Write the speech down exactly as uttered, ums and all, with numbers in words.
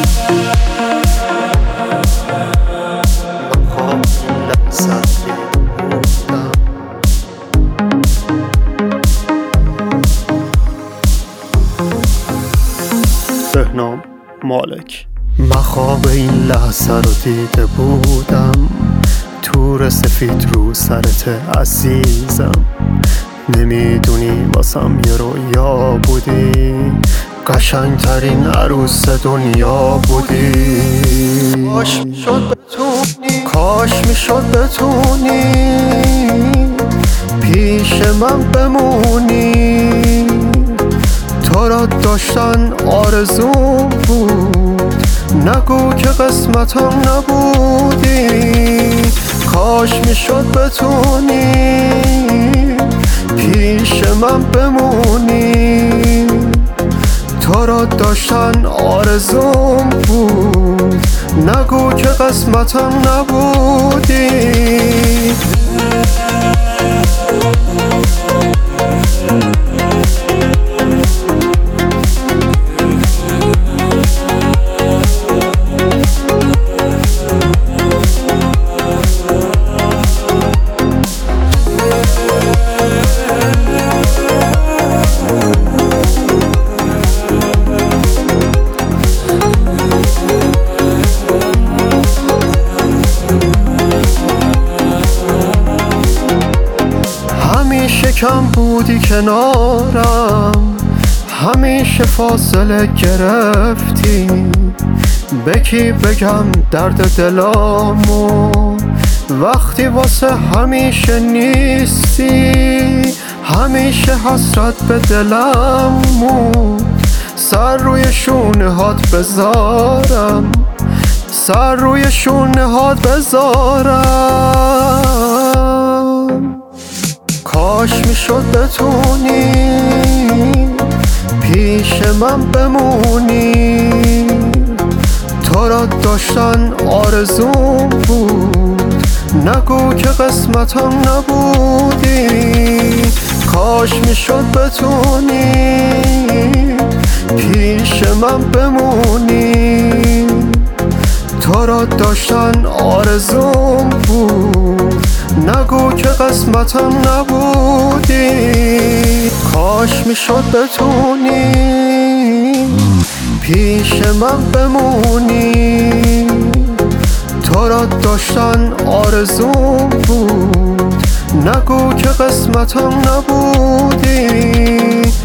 بهنام مالک. مخواب این لحظه رو دیده بودم، تور سفید رو سرت عزیزم. نمیدونی واسم یه رویا بودی، قشنگترین عروس دنیا بودی. کاش میشد بتونی، کاش میشد بتونی پیش من بمونی. تو را داشتن آرزوم بود، نگو که قسمتم نبودی. کاش میشد بتونی پیش من بمونی. تو را داشتن آرزوم بود، نگو که قسمتم نبودی. همیشه کم بودی کنارم، همیشه فاصله گرفتی. به کی بگم درد دلامو وقتی واسه همیشه نیستی. همیشه حسرت به دلم بود، سر روی شونه هات بذارم، سر روی شونه هات بذارم. کاش میشد بتونی پیش من بمونی. تو را داشتن آرزوم بود، نگو که قسمتم نبودی. کاش میشد بتونی پیش من بمونی. تو را داشتن آرزوم بود، نگو که قسمتم نبودی. کاش میشد بتونی پیش من بمونی. تو را داشتن آرزوم بود، نگو که قسمتم نبودی.